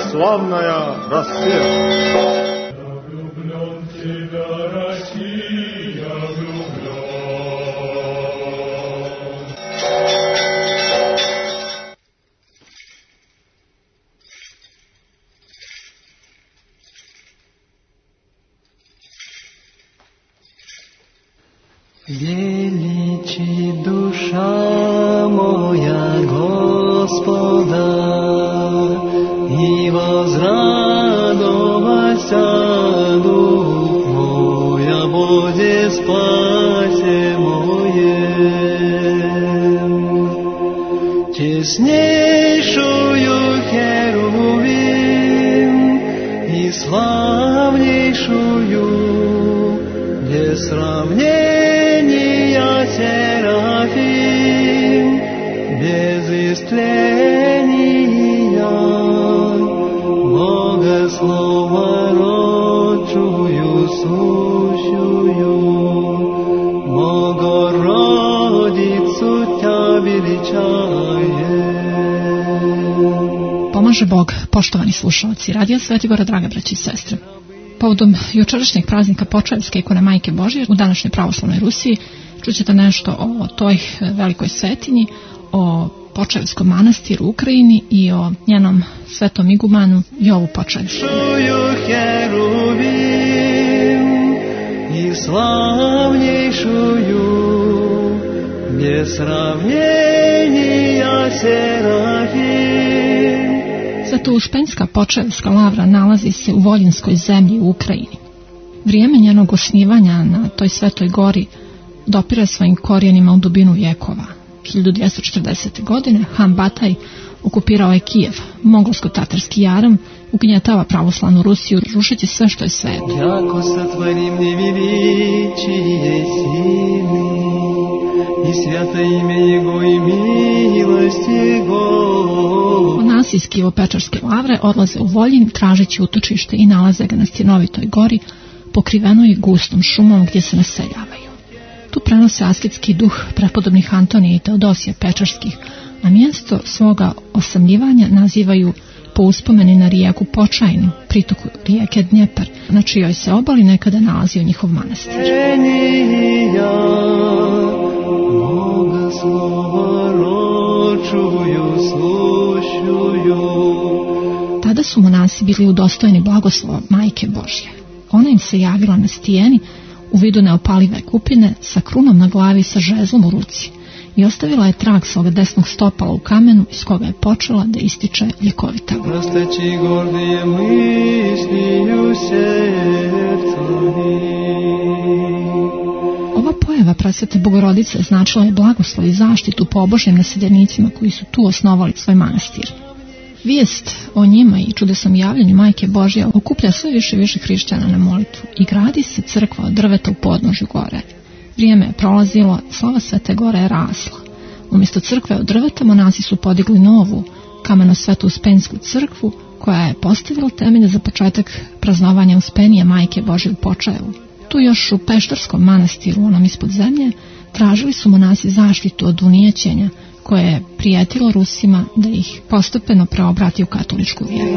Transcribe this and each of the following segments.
славная Россия. Величи душа моя Господа, и возрадовался дух мой, о Боге спасе моем. Честнейшую херувим и славнейшую без сравнения Серафим, без истления, Богословородчую сущую, Богородицу Тя величаем. Pomaže Bog, poštovani slušalci Radija Svetigora, draga braći i sestre. Povodom jučerašnjeg praznika Počaevske ikone Majke Božje u današnjoj pravoslavnoj Rusiji čućete nešto o toj velikoj svetinji, o Počaevskom manastiru u Ukrajini i o njenom svetom igumanu Jovu Počaevskom. I slavnejšuju, bez sravnjenja Serafim. Sveto-Uspenjska Počaevska lavra nalazi se u Voljinskoj zemlji u Ukrajini. Vrijeme njenog osnivanja na toj svetoj gori dopire svojim korijenima u dubinu vjekova. 1240. godine Han Bataj okupirao je Kijev, mongolsko-tatarski jaram ugnjetava pravoslavnu Rusiju, rušeći sve što je sveto. Jako satvorim neviličije sili i svято ime Jego i milost Jego. Monasi iz Kijevo-Pečarske lavre odlaze u Voljin tražeći utočište i nalaze ga na stjenovitoj gori, pokrivenoj gustom šumom gdje se naseljavaju. Tu prenose asketski duh prepodobnih Antonija i Teodosija Pečarskih, a mjesto svoga osamljivanja nazivaju po uspomeni na rijeku Počajnu, pritoku rijeke Dnjepar, na čijoj se obali nekada nalazio njihov manastir. Tada su monasi bili udostojeni blagoslova Majke Božje. Ona im se javila na stijeni u vidu neopalive kupine sa krunom na glavi i sa žezlom u ruci i ostavila je trag svoga desnog stopala u kamenu iz koga je počela da ističe ljekovita voda. Rasteći gordije misli u srcu mi. Ova pojava presvete Bogorodice značila je blagoslov i zaštitu pobožnim naseljenicima koji su tu osnovali svoj manastir. Vijest o njima i čudesnom javljanju Majke Božje okuplja sve više i više hrišćana na molitvu i gradi se crkva od drveta u podnožju gore. Vrijeme je prolazilo, slava Svete Gore je rasla. Umjesto crkve od drveta monasi su podigli novu, kameno Sveto-Uspensku crkvu, koja je postavila temelje za početak praznovanja Uspenije Majke Božje u Počajevu. Tu još u Peštarskom manastiru, onom ispod zemlje, tražili su monasi zaštitu od unijećenja, koje je prijetilo Rusima da ih postepeno preobrati u katoličku vjeru.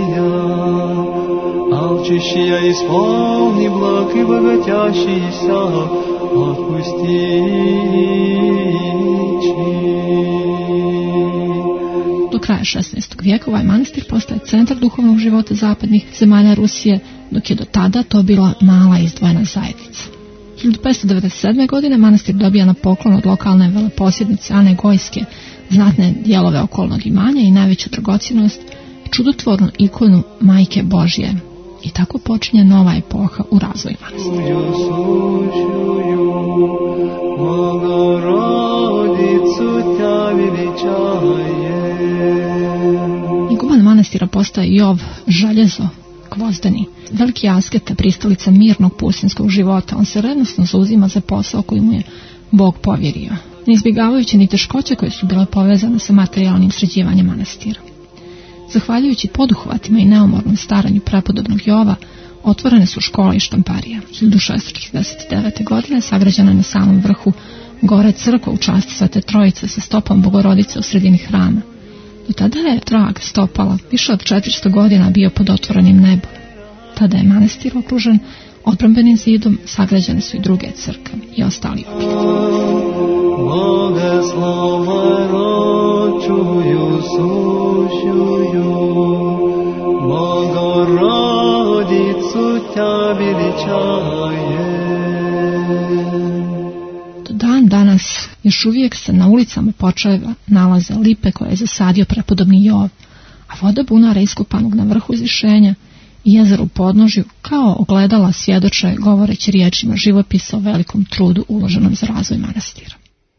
Do kraja 16. vijeka ovaj manastir postaje centar duhovnog života zapadnih zemalja Rusije, dok je do tada to bila mala izdvojena zajednica. 1597. godine manastir dobija na poklon od lokalne veleposjednice Ane Gojske znatne dijelove okolnog imanja i najveću dragocjenost, čudotvornu ikonu Majke Božje. I tako počinje nova epoha u razvoju manastira. Iguman manastira postaje Jov Željezo Gvozdeni, veliki asketa, pristalica mirnog pustinskog života. On se revnosno zauzima za posao koji mu je Bog povjerio, ne izbjegavajući ni teškoće koje su bile povezane sa materijalnim sređivanjem manastira. Zahvaljujući poduhvatima i neumornom staranju prepodobnog Jova, otvorene su škola i štamparija. 1649. godine sagrađena je na samom vrhu gore crkva u čast Svete Trojice sa stopom Bogorodice u sredini hrama. Do tada je trag stopala više od 400 godina bio pod otvorenim nebom. Tada je manastir okružen odbrambenim zidom, sagrađene su i druge crkve i ostali objekti. Bogoslova ročuju, slušuju, Bogorodicu tja veličajem. Do dan danas još uvijek se na ulicama Počajeva nalaze lipe koje je zasadio prepodobni Jov, a voda bunara iskopanog na vrhu izvišenja i jezero u podnožju kao ogledala svjedoče govoreći riječima živopisa o velikom trudu uloženom za razvoj manastira.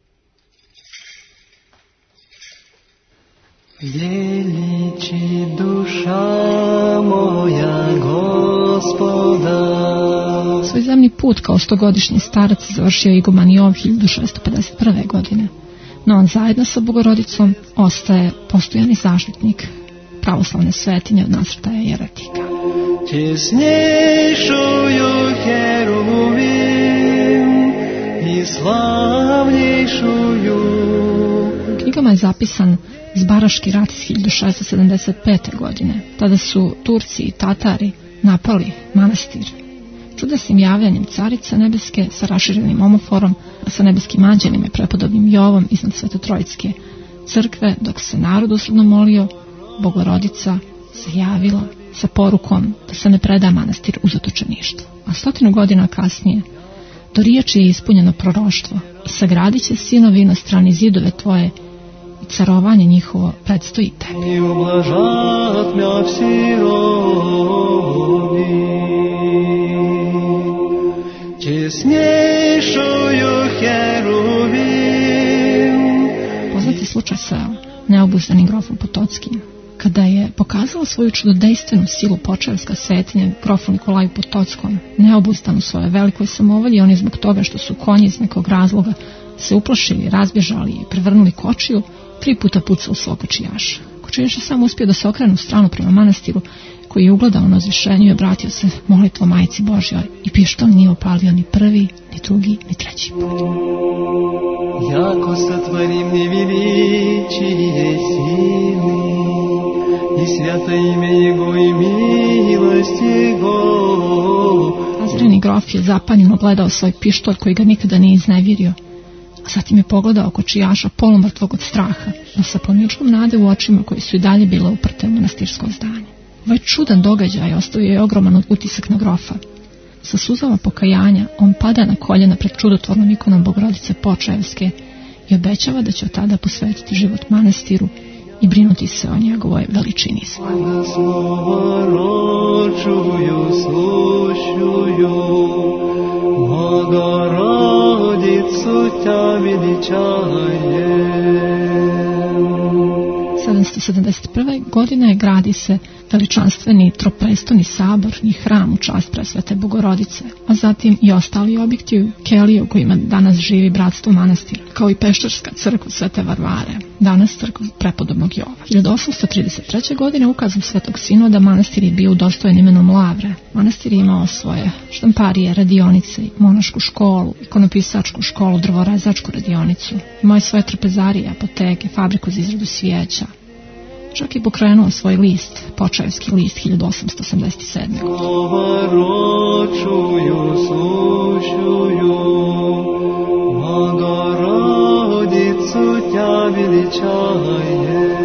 Veliči duša moja Gospoda. Svoj zemni put kao 100-godišnji starac završio iguman Jov 1651. godine, no on zajedno sa Bogorodicom ostaje postojani zaštitnik pravoslavne svetinje od nasrtaja jeretika. Česnejšuju heruvim i slavnejšuju. U knjigama je zapisan Zbaraški rat iz 1675. godine. Tada su Turci i Tatari napali manastir. Čudesnim javljanjem Carice nebeske sa raširenim omoforom, a sa nebeskim anđelima i prepodobnim Jovom iznad Svetotrojske crkve, dok se narod usredno molio, Bogorodica se javila sa porukom da se ne preda manastir u zatočeništvo. A 100 godina kasnije do riječi je ispunjeno proroštvo i sagradit će sinovi na strani zidove tvoje i carovanje njihovo predstoji tebi. I ublažat mja vsi robi, česnejšuju heruvim. Poznati slučaj sa neobuzdanim grofom Potockim. Kada je pokazala svoju čudodejstvenu silu Počajevska svetinja grofu Nikolaju Potockom, neobuzdan u svojoj velikoj samovolji, oni zbog toga što su konji iz nekog razloga se uplašili, razbježali i prevrnuli kočiju, 3 puta pucao u svog kočijaša. Kočijaš je samo uspio da se okrene u stranu prema manastiru, koji je ugledao na uzvišenju i obratio se molitvom Majci Božjoj i pištolj nije opalio ni prvi, ni drugi, ni treći put. Jako sotvorim neveličije sili i svято ime Jego i milost Jego. Razredni grof je zapanjeno gledao svoj pištolj koji ga nikada nije iznevjerio, a zatim je pogledao kočijaša polumrtvog od straha, no sa planičkom nade u očima koji su i dalje bile uprte u manastirsko zdanje. Ovaj čudan događaj ostavio je ogroman utisak na grofa. Sa suzama pokajanja on pada na koljena pred čudotvornom ikonom Bogorodice Počajevske i obećava da će od tada posvetiti život manastiru i brinuti se o njegovoj veličini i slavi. Slova ročuju, slušuju, Bogorodicu tja veličajem. 771. godine gradi se veličanstveni troprestolni sabor i hram u čast presvete Bogorodice, a zatim i ostali objekti u keliji u kojima danas živi bratstvo manastira, kao i peščarska crkva Svete Varvare, danas crkva prepodobnog Jova. 1833. godine ukazom Svetog Sinoda manastir je bio udostojen imenom Lavre. Manastir je imao svoje štamparije, radionice, monašku školu, ikonopisačku školu, drvorezačku radionicu, imao je svoje trpezarije, apoteke, fabriku za izradu svijeća. Čak i pokrenuo svoj list, Počajevski list 1887. Slova ročuju, slušuju, Bogorodicu tja veličajem.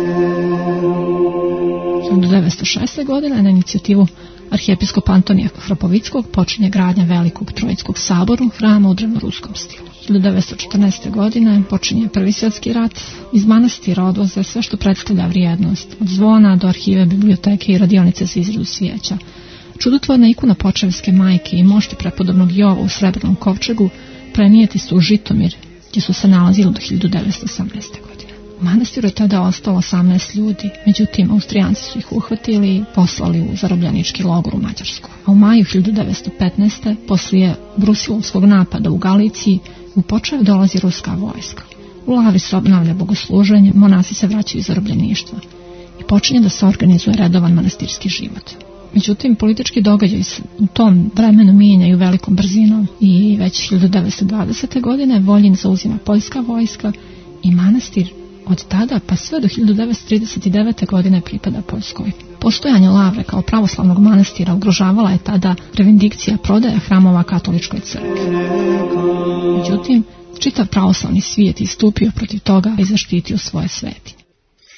1906. godine na inicijativu arhijepiskopa Antonija Hrapovickog počinje gradnja velikog Trojskog saboru, hrama u drevno-ruskom stilu. 1914. godine počinje Prvi svjetski rat. Iz manastira odvoze sve što predstavlja vrijednost, od zvona do arhive, biblioteke i radionice za izradu svijeća. Čudotvorna ikona Počajevske majke i mošti prepodobnog Jova u srebrnom kovčegu prenijeti su u Žitomir, gdje su se nalazili do 1918. godine. U manastiru je tada ostalo 18 ljudi, međutim Austrijanci su ih uhvatili i poslali u zarobljenički logor u Mađarsku. A u maju 1915. poslije brusilovskog napada u Galiciji u Počajev dolazi ruska vojska. U Lavri se obnavlja bogosluženje, monasi se vraćaju iz zarobljeništva i počinje da se organizuje redovan manastirski život. Međutim, politički događaji se u tom vremenu mijenjaju velikom brzinom i već 1920. godine Voljin zauzima poljska vojska i manastir od tada pa sve do 1939. godine pripada Poljskoj. Postojanje Lavre kao pravoslavnog manastira ugrožavala je tada revindikcija prodaja hramova katoličkoj crkvi. Međutim, čitav pravoslavni svijet istupio protiv toga i zaštitio svoje svetinje.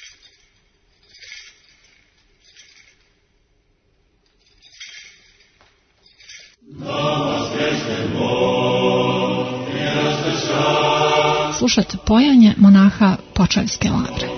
Slušate pojanje monaha Počaevske Lavre.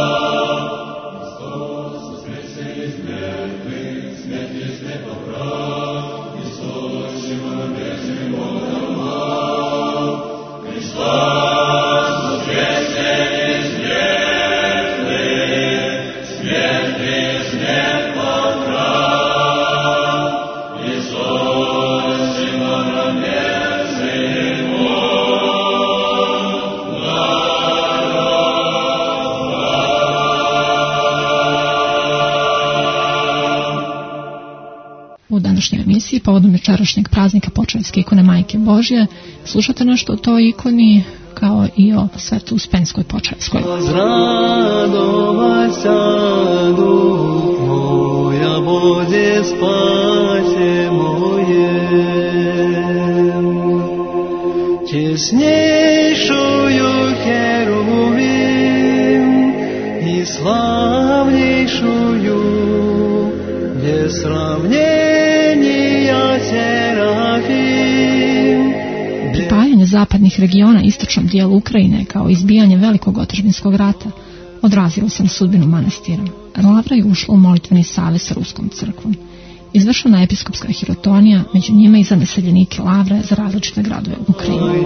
Smrt je sve popravi. emisiji povodom večerašnjeg praznika Počaevske ikone Majke Božje slušate nešto o toj ikoni kao i o Sveto Uspenskoj Počaevskoj. Возрадовалась дух моя, Бозе спасе моем, честнейшую Херувим и славнейшую без сравнения Серафим. Pripajanje zapadnih regiona istočnom dijelu Ukrajine kao izbijanje velikog otadžbinskog rata odrazilo se na sudbinu manastira. Lavra je ušla u molitveni savez sa Ruskom crkvom. Izvršena je episkopska hirotonija, među njima i za naseljenike Lavre za različite gradove u Ukrajini.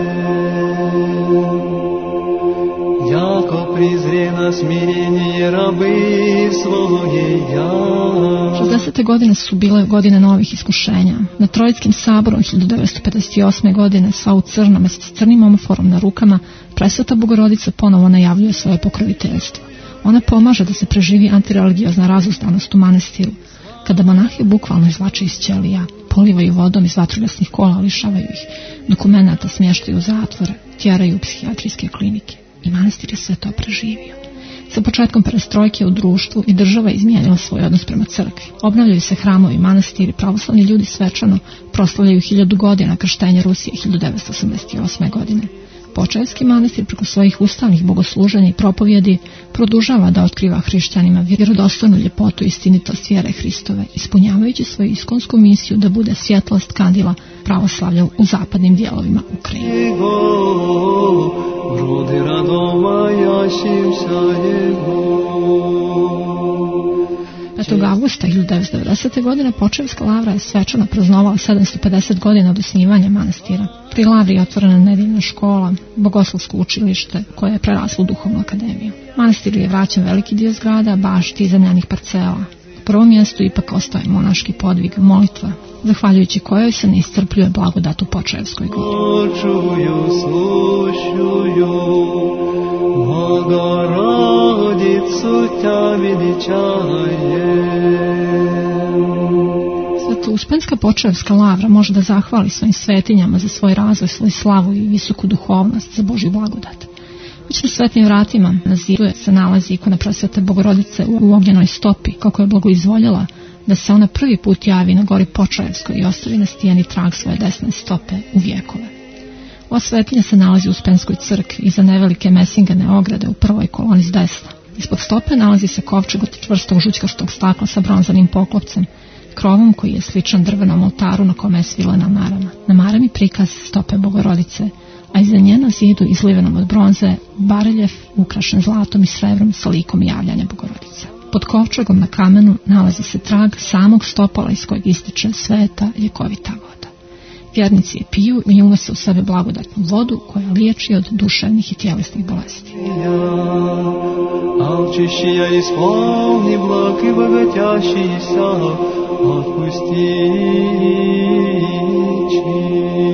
Яко презрено смирение рабы своя. 60. godine su bile godine novih iskušenja. Na Trojitskim saborom 1958. godine sva u crnom, s crnim omoforom na rukama, Presveta Bogorodica ponovo najavljuje svoje pokroviteljstvo. Ona pomaže da se preživi antireligiozna razuzdanost u manastiru. Kada monahi bukvalno izvlače iz ćelija, polivaju vodom iz vatrogasnih kola, lišavaju ih dokumenata, smještaju u zatvore, tjeraju u psihijatrijske klinike. I manastir je sve to preživio. Sa početkom perestrojke u društvu i država je izmijenila svoj odnos prema crkvi. Obnavljaju se hramovi, manastiri, pravoslavni ljudi svečano proslavljaju 1000 godina krštenja Rusije 1988. godine. Počaevski manastir preko svojih ustavnih bogosluženja i propovjedi produžava da otkriva hrišćanima vjerodostojnu ljepotu i istinitost vjere Hristove, ispunjavajući svoju iskonsku misiju da bude svjetlost kandila pravoslavlja u zapadnim dijelovima Ukrajine. 5. augusta 1990. godine Počaevska lavra je svečano praznovala 750 godina od osnivanja manastira. Pri lavri je otvorena nedeljna škola, bogoslovsko učilište koje je preraslo u duhovnu akademiju. Manastiru je vraćen veliki dio zgrada, bašti i zemljanih parcela. U prvom mjestu ipak ostaje monaški podvig, molitva, zahvaljujući kojoj se ne iscrpljuje blagodat u Počaevskoj gori. Sveto-Uspenska Počaevska lavra može da zahvali svojim svetinjama za svoj razvoj, svoju slavu i visoku duhovnost, za Božju blagodat. Već na svetnim vratima na zidu se nalazi ikona Presvete Bogorodice u ognjenoj stopi, kako je blagoizvoljela da se ona prvi put javi na gori Počaevskoj i ostavi na stijeni trag svoje desne stope u vjekove. Ova svetinja se nalazi u Uspenskoj crkvi iza nevelike mesingane ograde u prvoj koloni s desna. Ispod stope nalazi se kovčeg od čvrstog žućkastog stakla sa bronzanim poklopcem, krovom koji je sličan drvenom oltaru na kome je svilena marama. Na marami prikaz stope Bogorodice, a iza nje na zidu izlivenom od bronze bareljef ukrašen zlatom i srebrom sa likom javljanja Bogorodice. Pod kovčegom na kamenu nalazi se trag samog stopala iz kojeg ističe sveta ljekovita voda. Vjernici je piju i unose u sebe blagodatnu vodu koja liječi od duševnih i tjelesnih bolesti. Алчущая исполни благ и богатящийся отпустичи.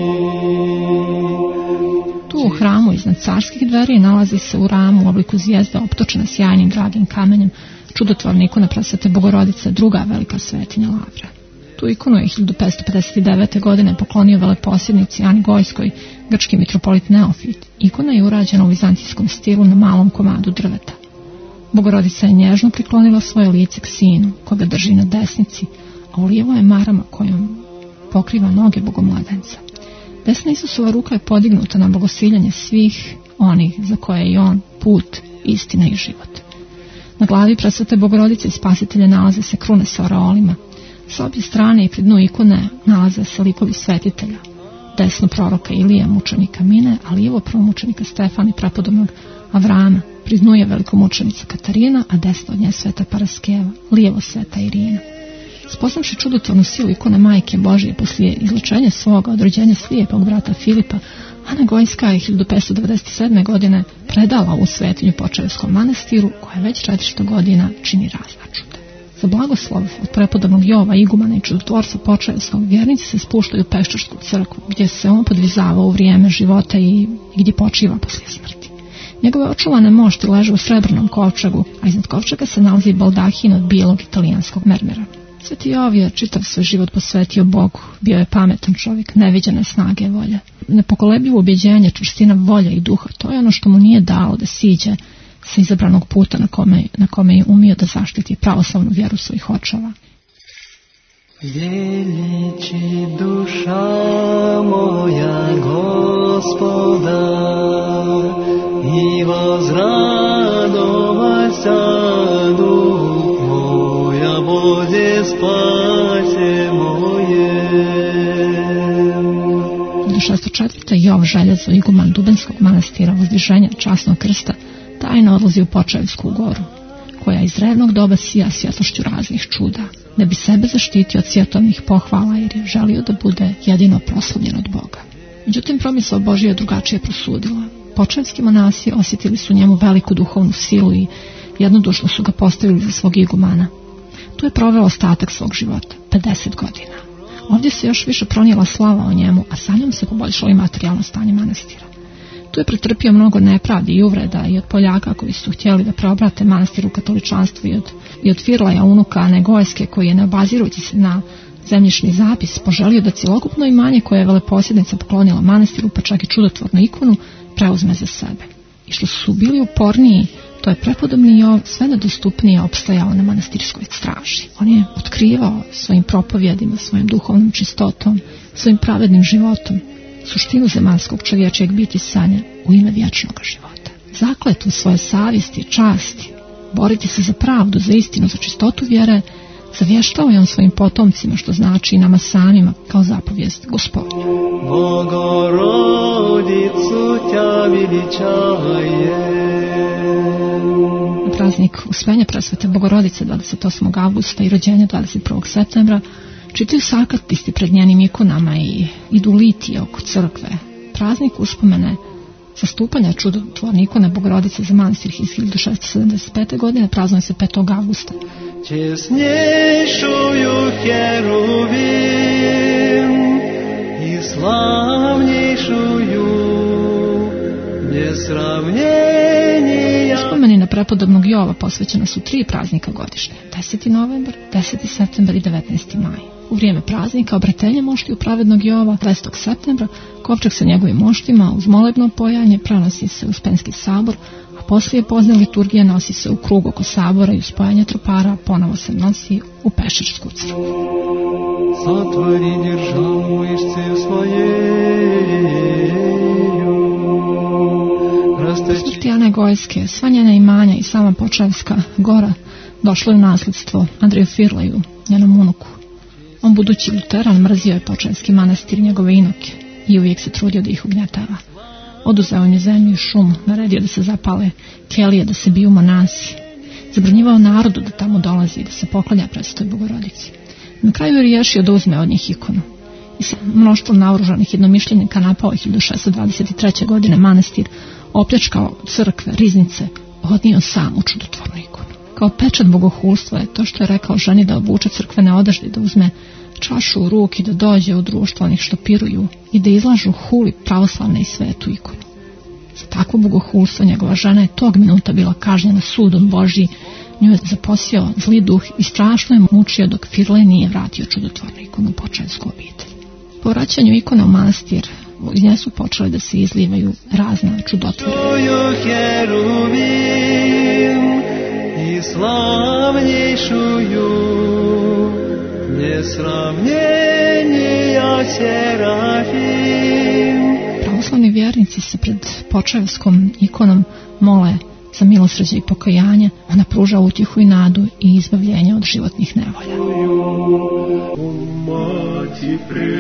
Tu u hramu iznad carskih dveri nalazi se u ramu u obliku zvijezde optočena sjajnim dragim kamenjem čudotvorna ikona Presvete Bogorodice, druga velika svetinja Lavre. Tu ikonu je 1559. godine poklonio veleposjednici Ani Gojskoj, grčki mitropolit Neofit. Ikona je urađena u vizantijskom stilu na malom komadu drveta. Bogorodica je nježno priklonila svoje lice k sinu, koga drži na desnici, a u lijevo je marama kojom pokriva noge bogomladenca. Desna Isusova ruka je podignuta na blagosiljanje svih onih za koje je on put, istina i život. Na glavi Presvete Bogorodice i Spasitelja nalaze se krune sa oreolima. Sa obje strane i pri dnu ikone nalaze se likovi svetitelja. Desno proroka Ilije, mučenika Mine, a lijevo prvomučenika Stefana i prepodobnog Avrama. Pri dnu je velikomučenica Katarina, a desno od nje sveta Paraskeva, lijevo sveta Irina. Spoznavši čudotvornu silu ikone Majke Božije poslije izlečenja svoga od rođenja slijepog brata Filipa, Ana Gojska je 1597. godine predala u svetinju Počaevskom manastiru, koja već 400 godina čini razna čuda. Za blagoslov od prepodobnog Jova, igumana i čudotvorca Počaevskog, vjernici se spuštaju u Peščarsku crkvu, gdje se on podvizava u vrijeme života i gdje počiva poslije smrti. Njegove očuvane mošti leže u srebrnom kovčegu, a iznad kovčega se nalazi baldahin od bijelog italijanskog mermera. Sveti Jov je čitav svoj život posvetio Bogu. Bio je pametan čovjek, neviđene snage volje. Nepokolebljivo ubjeđenje, čvrstina volje i duha, to je ono što mu nije dalo da siđe sa izabranog puta na kome je umio da zaštiti pravoslavnu vjeru svojih očeva. Veliči duša moja Gospoda i возрадовайся дух моя Боге спасе моем. 1604. Jov Željezo, iguman Dubenskog manastira Vozdviženja časnog krsta, tajno odlazi u Počaevsku goru, koja iz revnog doba sija svjetlošću raznih čuda, da bi sebe zaštitio od svjetovnih pohvala jer je želio da bude jedino proslavljen od Boga. Međutim, promisao Božja je drugačije prosudila. Počaevski monasi osjetili su njemu veliku duhovnu silu i jednodušno su ga postavili za svog igumana. Tu je proveo ostatak svog života, 50 godina. Ovdje se još više pronijela slava o njemu, a sa njom se poboljšalo i materijalno stanje manastira. Tu je pretrpio mnogo nepravdi i uvreda i od Poljaka koji su htjeli da preobrate manastir u katoličanstvo i od Firlaja, unuka Negojske, koji je, ne obazirujući se na zemljišni zapis, poželio da cjelokupno imanje koje je veleposjednica poklonila manastiru, pa čak i čudotvornu ikonu, preuzme za sebe. I što su bili uporniji, to je prepodobni Jov sve nedostupnije opstajao na manastirskoj straži. On je otkrivao svojim propovjedima, svojim duhovnom čistotom, svojim pravednim životom suštinu zemaljskog čovječijeg bitisanja u ime vječnog života. Zakletvu svoje savjesti, časti, boriti se za pravdu, za istinu, za čistotu vjere, zavještao je on svojim potomcima, što znači i nama samima, kao zapovijest Gospodnja. Bogorodicu tja veličajem. Praznik Uspenja Presvete Bogorodice 28. avgusta i rođenja 21. septembra čitaju sakatisti pred njenim ikonama i idu litije oko crkve. Praznik uspomene zastupanja čudotvorne ikone Bogorodice za manastir iz 1675. godine praznuje se 5. avgusta. Česnejšuju heruvim i slavnejšuju nesravnjenija. Uspomeni na prepodobnog Jova posvećena su 3 praznika godišnje: 10. novembar, 10. septembar i 19. maj. U vrijeme praznika obratelje moštiju pravednog Jova 20. septembra, kovčeg sa njegovim moštima uz molebno pojanje prenosi se u Uspenski sabor, a poslije pozne liturgije nosi se u krug oko sabora i uz pojanje tropara ponovo se nosi u Pešersku crkvu. Сотвори державу мышцы своею. Po smrti Ane Gojske, sva njena imanja i sama Počaevska gora došlo je u nasljedstvo Andreju Firlaju, njenom unuku. On, budući luteran, mrzio je Počaevski manastir i njegove inoke i uvijek se trudio da ih ugnjetava. Oduzeo im je zemlju i šumu, naredio da se zapale kelije, da se biju monasi. Zabranjivao narodu da tamo dolazi i da se poklanja Presvetoj Bogorodici. Na kraju je riješio da uzme od njih ikonu. I sa mnoštvom naoružanih jednomišljenika napao 1623. godine manastir, opljačkao crkve, riznice, odnio sam u čudotvornu ikonu. Kao pečat bogohulstva je to što je rekao ženi da obuče crkvene odežde, da uzme čašu u ruki, da dođe u društvo onih što piruju i da izlažu huli pravoslavne i svetu ikonu. Za takvo bogohulstvo njegova žena je tog minuta bila kažnjena sudom Božji, nju je zaposio zli duh i strašno je mučio dok Firlej nije vratio čudotvornu ikonu u Počaevsku obitelj. Po vraćanju ikona u manastir, iz nje su počeli da se izlivaju razna čudotvorna. I slavnejšuju nesravnjenija serafim. Pravoslavni vjernici se pred Počaevskom ikonom mole za milosrđe i pokajanje. Ona pruža utjehu i nadu i izbavljenje od životnih nevolja. Mati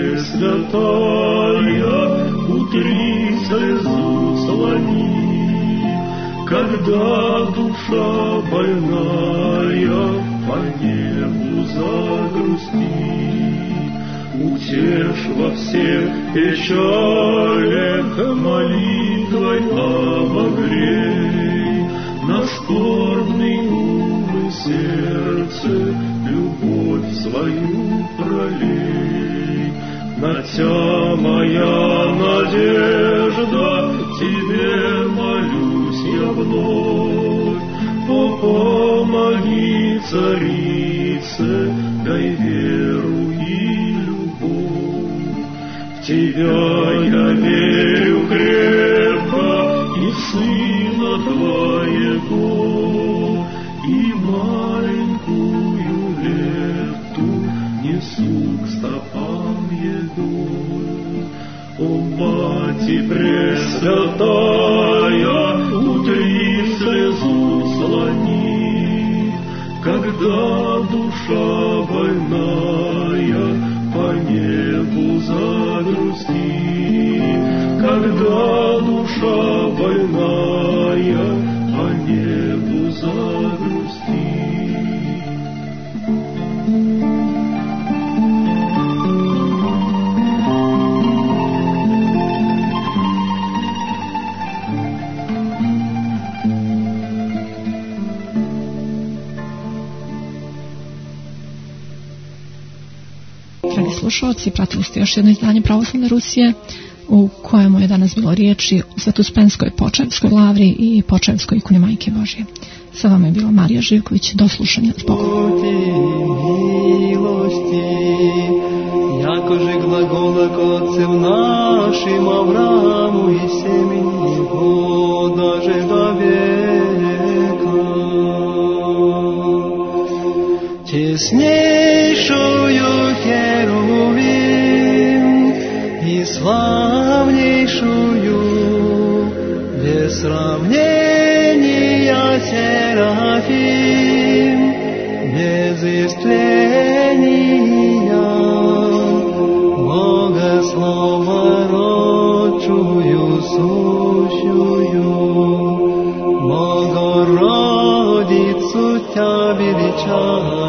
presвятая, утрица заслони, когда душа больная по небу загрустит, утешь во всех печалях молитвой обогрей, на скорбный ум и сердце любовь свою пролей. На тя моя надежда, тебе молюсь я вновь, о, помоги, царице, дай веру и любовь. В Тебя я верю крепко, и в Сына Твоего, и маленькую лепту несу к стопам Его. О, Мати Пресвятая, утри слезу слони, когда душа больная по небу загрустит, когда душа больная по небу загрустит. Dragi slušalci, pratili ste još jedno izdanje Pravoslavne Rusije u kojemu je danas bilo riječi o Svetospenskoj Počaevskoj lavri i Počaevskoj ikoni Majke Božje. Sa vama je bila Marija Živković. Do slušanja. Zbogom. Якоже глагола к отцам нашим Аврааму и семени его даже до века. Теснейшую херувим и славнейшую без сравнения серафим, без истления Богослова родчую сущую, Богородицу Тя величаем.